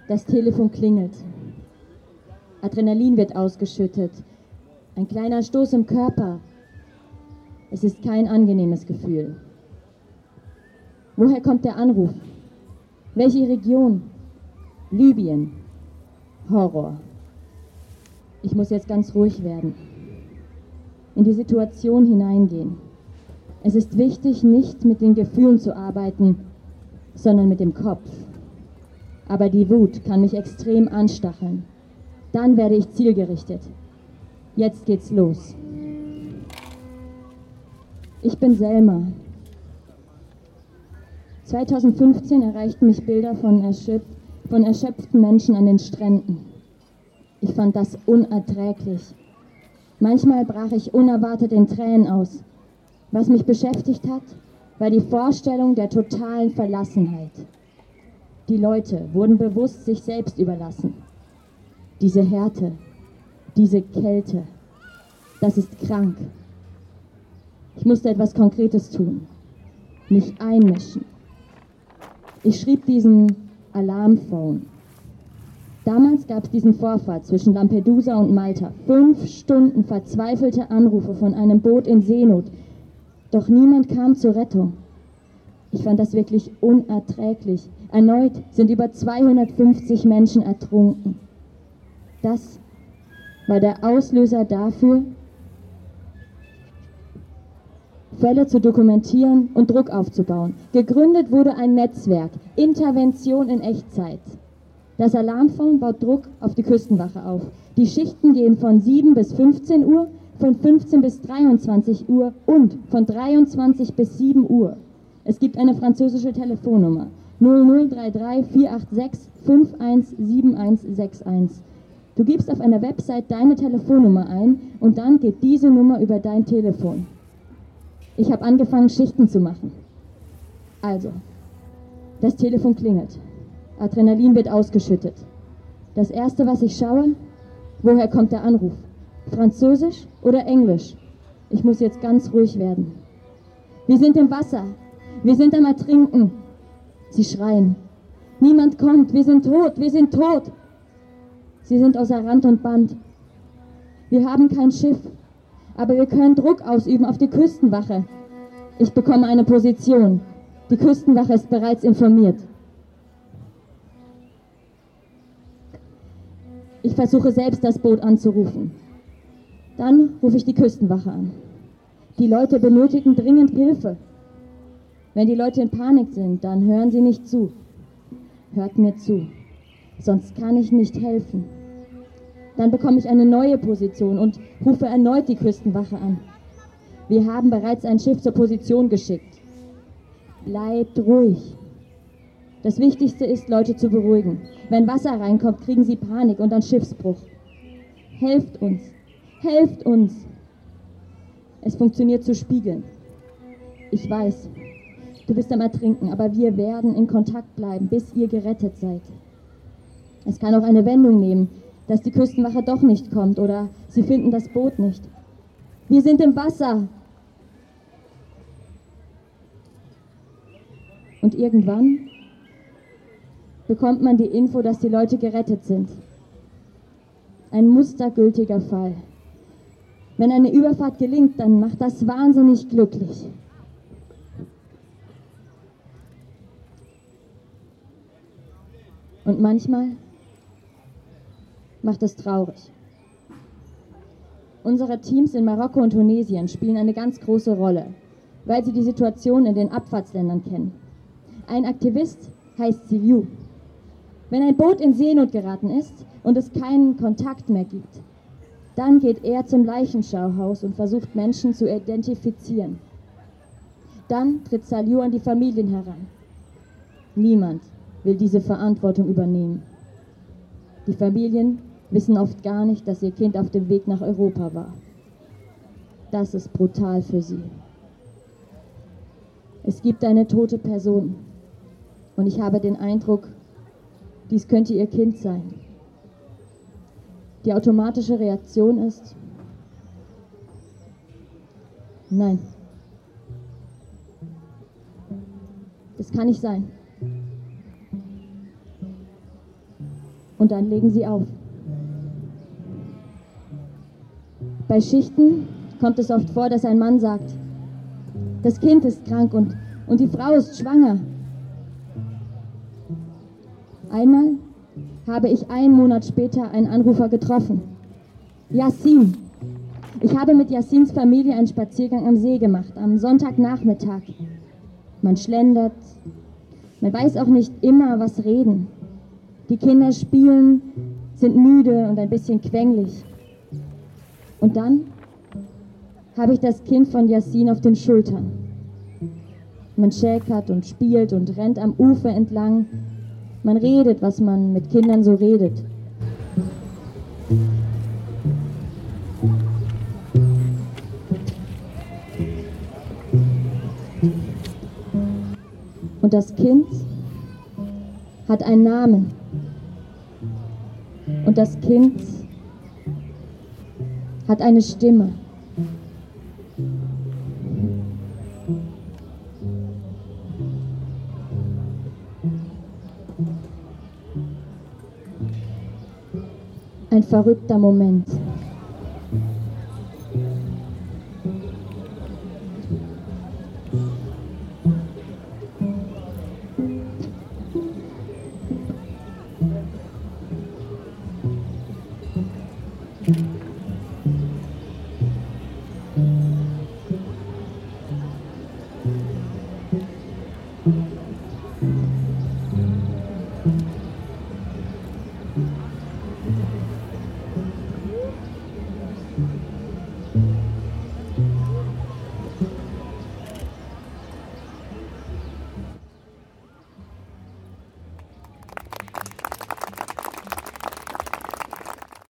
Das Telefon klingelt. Adrenalin wird ausgeschüttet. Ein kleiner Stoß im Körper. Es ist kein angenehmes Gefühl. Woher kommt der Anruf? Welche Region? Libyen. Horror. Ich muss jetzt ganz ruhig werden. In die Situation hineingehen. Es ist wichtig, nicht mit den Gefühlen zu arbeiten, sondern mit dem Kopf. Aber die Wut kann mich extrem anstacheln. Dann werde ich zielgerichtet. Jetzt geht's los. Ich bin Selma. 2015 erreichten mich Bilder von erschöpften Menschen an den Stränden. Ich fand das unerträglich. Manchmal brach ich unerwartet in Tränen aus. Was mich beschäftigt hat, war die Vorstellung der totalen Verlassenheit. Die Leute wurden bewusst sich selbst überlassen. Diese Härte, diese Kälte, das ist krank. Ich musste etwas Konkretes tun, mich einmischen. Ich schrieb diesen Alarmphone. Damals gab es diesen Vorfall zwischen Lampedusa und Malta. 5 Stunden verzweifelte Anrufe von einem Boot in Seenot. Doch niemand kam zur Rettung. Ich fand das wirklich unerträglich. Erneut sind über 250 Menschen ertrunken. Das war der Auslöser dafür, Fälle zu dokumentieren und Druck aufzubauen. Gegründet wurde ein Netzwerk, Intervention in Echtzeit. Das Alarmphone baut Druck auf die Küstenwache auf. Die Schichten gehen von 7 bis 15 Uhr, von 15 bis 23 Uhr und von 23 bis 7 Uhr. Es gibt eine französische Telefonnummer 0033 486 517161. Du gibst auf einer Website deine Telefonnummer ein und dann geht diese Nummer über dein Telefon. Ich habe angefangen, Schichten zu machen. Also, das Telefon klingelt. Adrenalin wird ausgeschüttet. Das Erste, was ich schaue, woher kommt der Anruf? Französisch oder Englisch? Ich muss jetzt ganz ruhig werden. Wir sind im Wasser. Wir sind am Ertrinken. Sie schreien. Niemand kommt. Wir sind tot. Wir sind tot. Sie sind außer Rand und Band. Wir haben kein Schiff. Aber wir können Druck ausüben auf die Küstenwache. Ich bekomme eine Position. Die Küstenwache ist bereits informiert. Ich versuche selbst, das Boot anzurufen. Dann rufe ich die Küstenwache an. Die Leute benötigen dringend Hilfe. Wenn die Leute in Panik sind, dann hören sie nicht zu. Hört mir zu, sonst kann ich nicht helfen. Dann bekomme ich eine neue Position und rufe erneut die Küstenwache an. Wir haben bereits ein Schiff zur Position geschickt. Bleibt ruhig. Das Wichtigste ist, Leute zu beruhigen. Wenn Wasser reinkommt, kriegen sie Panik und dann Schiffsbruch. Helft uns. Helft uns. Es funktioniert zu spiegeln. Ich weiß, du bist am Ertrinken, aber wir werden in Kontakt bleiben, bis ihr gerettet seid. Es kann auch eine Wendung nehmen, dass die Küstenwache doch nicht kommt oder sie finden das Boot nicht. Wir sind im Wasser. Und irgendwann bekommt man die Info, dass die Leute gerettet sind. Ein mustergültiger Fall. Wenn eine Überfahrt gelingt, dann macht das wahnsinnig glücklich. Und manchmal macht es traurig. Unsere Teams in Marokko und Tunesien spielen eine ganz große Rolle, weil sie die Situation in den Abfahrtsländern kennen. Ein Aktivist heißt Siliu. Wenn ein Boot in Seenot geraten ist und es keinen Kontakt mehr gibt, dann geht er zum Leichenschauhaus und versucht, Menschen zu identifizieren. Dann tritt Saliu an die Familien heran. Niemand will diese Verantwortung übernehmen. Die Familien wissen oft gar nicht, dass ihr Kind auf dem Weg nach Europa war. Das ist brutal für sie. Es gibt eine tote Person und ich habe den Eindruck, dies könnte ihr Kind sein. Die automatische Reaktion ist: Nein, das kann nicht sein. und dann legen sie auf. Bei Schichten kommt es oft vor, dass ein Mann sagt, das Kind ist krank und die Frau ist schwanger. Einmal habe ich einen Monat später einen Anrufer getroffen. Yassin. Ich habe mit Yassins Familie einen Spaziergang am See gemacht, am Sonntagnachmittag. Man schlendert, man weiß auch nicht immer, was reden. Die Kinder spielen, sind müde und ein bisschen quengelig. Und dann habe ich das Kind von Yassin auf den Schultern. Man schäkert und spielt und rennt am Ufer entlang. Man redet, was man mit Kindern so redet. Und das Kind hat einen Namen. Und das Kind hat eine Stimme. Ein verrückter Moment.